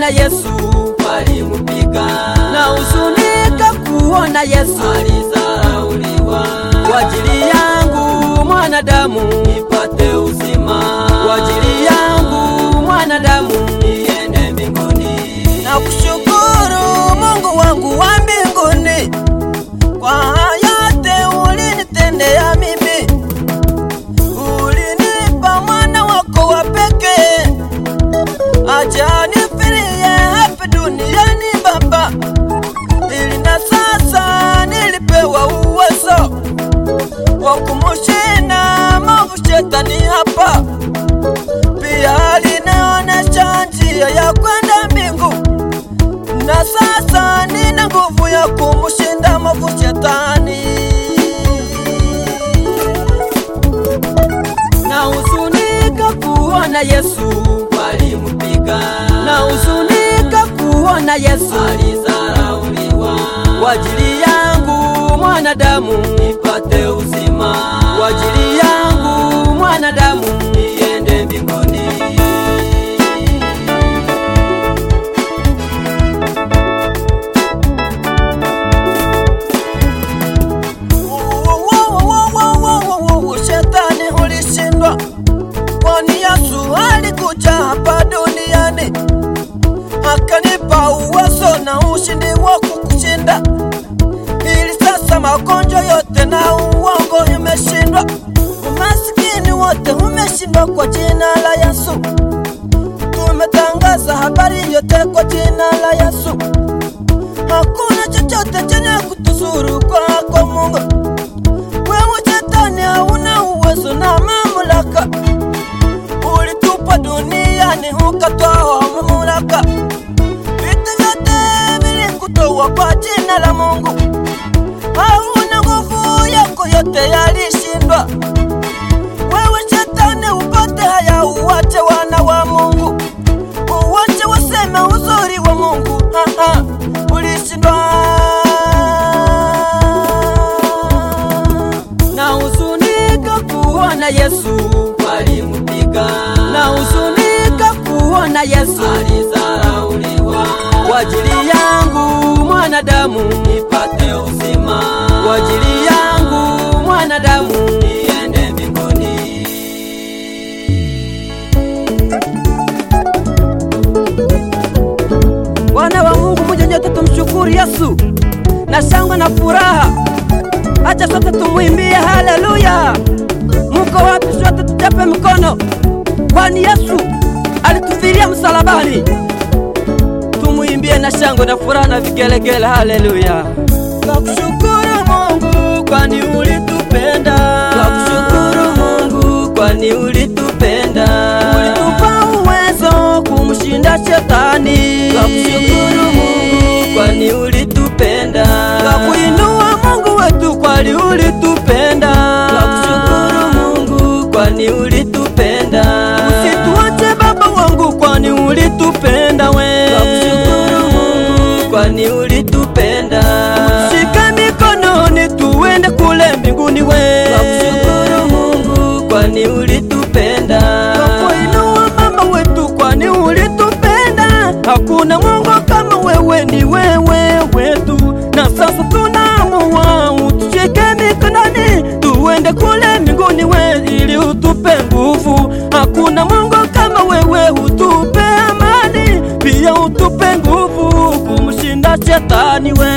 kuona Yesu walimupiga, na huzunika kuona Yesu alizarauliwa. kwa ajili yangu mwanadamu nipate uzima, kwa ajili yangu mwanadamu niende mbinguni. na kushukuru Mungu wangu wa mbinguni kwa yote ulinitendea mimi. Ulinipa mwana wako wa pekee aje anifirie hapa duniani Baba, ili na sasa nilipewa uwezo wa kumushinda maovu shetani hapa. Pia alinionyesha njia ya kwenda mbingu, na sasa nina nguvu ya kumushinda maovu shetani. Na huzunika kuona Yesu walimupiga, na huzunika kuona Yesu alizarauliwa. kwa ajili yangu mwanadamu nipate uzima, kwa ajili yangu mwanadamu niende mbinguni. Shetani ulishindwa, kwani Yesu alikuja hapa duniani akanipa uwezo na ushindi wa kukushinda. Ili sasa magonjwa yote na uongo imeshindwa, umasikini wote umeshindwa kwa jina la Yesu. Tumetangaza habari yote kwa jina la Yesu. Hakuna chochote chenye kutuzuru kwako Mungu. Wewe shetani hauna uwezo na mamlaka, ulitupa duniani ukatoa mamlaka. Vitu vyote vilikutoa kwa jina la Mungu. Hauna nguvu, yako yote yalishindwa. Wewe shetani upate haya, uwache wana wa Mungu, uwache waseme uzuri wa Mungu. Ulishindwa. Na huzunika kuona Yesu walimupiga, na huzunika kuona Yesu alizarauliwa. kwa ajili yangu mwanadamu nipate uzima, kwa ajili yangu mwanadamu niende mbinguni. Wana wa Mungu, muje nyote tumshukuru Yesu na shangwe na furaha. Acha sote tumuimbie haleluya. Muko wapi? Sote tuchape mikono, kwani Yesu alitufilia msalabani. Tumuimbie na shangwe na furaha na vigelegele haleluya. Nakushukuru Mungu kwani ulitupenda, Nakushukuru Mungu kwani ulitupenda, ulitupa uwezo kumshinda shetani. Nakushukuru Mungu kwani ulitupenda, Nakuinua Mungu wetu kwani ulitupenda. Nakushukuru Mungu kwani ulitupenda, Usituache Baba wangu kwani ulitupenda we. Nakushukuru Mungu kwani ulitupenda, Shika mikononi tuende kule mbinguni we. Nakushukuru Mungu kwani ulitupenda, Nakuinua Baba wetu kwani ulitupenda. Hakuna Mungu kama wewe, ni wewe wetu. Na sasa tunaamua utushike mikononi tuende kule mbinguni we, ili utupe nguvu. Hakuna Mungu kama wewe, utupe amani, pia utupe nguvu kumshinda shetani we.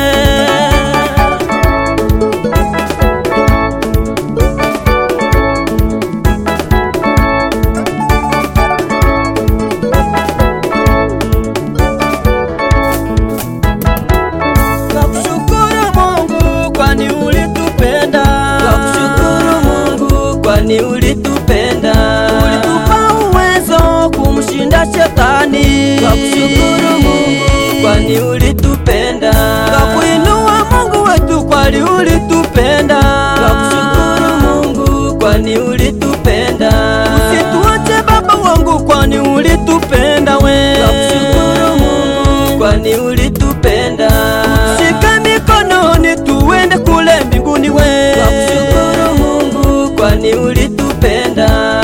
Nakushukuru Mungu kwani ulitupenda, Nakushukuru Mungu kwani ulitupenda, ulitupa uwezo kumshinda shetani. Nakushukuru Mungu kwani ulitupenda, Nakuinua Mungu wetu kwani ulitupenda. Nakushukuru Mungu kwani ulitupenda, Usituache Baba wangu kwani ulitupenda we. Nakushukuru Mungu kwani ulitupenda, Shika mikononi tuende kule mbinguni we. Nakushukuru Mungu kwani ulitupenda,